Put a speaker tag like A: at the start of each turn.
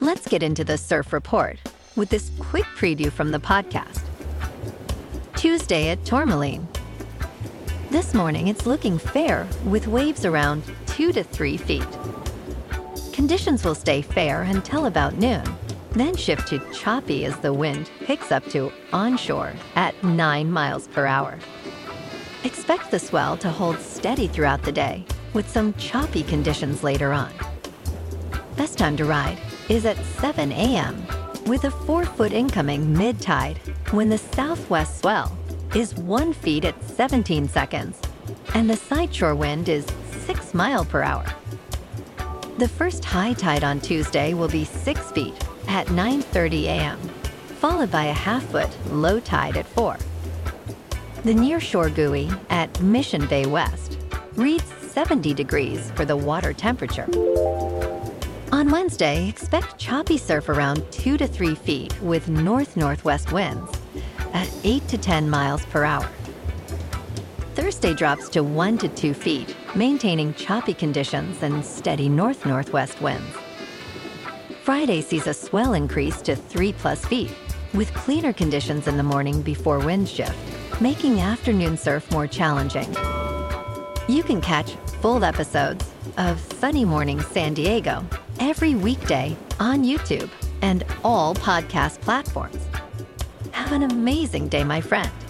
A: Let's get into the surf report with this quick preview from the podcast. Tuesday at Tourmaline. This morning, it's looking fair with waves around 2 to 3 feet. Conditions will stay fair until about noon, then shift to choppy as the wind picks up to onshore at 9 miles per hour. Expect the swell to hold steady throughout the day with some choppy conditions later on. Best time to ride is at 7 a.m. with a 4-foot incoming mid-tide when the southwest swell is 1 foot at 17 seconds and the sideshore wind is 6 miles per hour. The first high tide on Tuesday will be 6 feet at 9:30 a.m., followed by a half-foot low tide at 4. The nearshore buoy at Mission Bay West reads 70 degrees for the water temperature. On Wednesday, expect choppy surf around 2 to 3 feet with north-northwest winds at 8 to 10 miles per hour. Thursday drops to 1 to 2 feet, maintaining choppy conditions and steady north-northwest winds. Friday sees a swell increase to 3+ feet, with cleaner conditions in the morning before wind shift, making afternoon surf more challenging. You can catch full episodes of Sunny Morning San Diego every weekday on YouTube and all podcast platforms. Have an amazing day, my friend.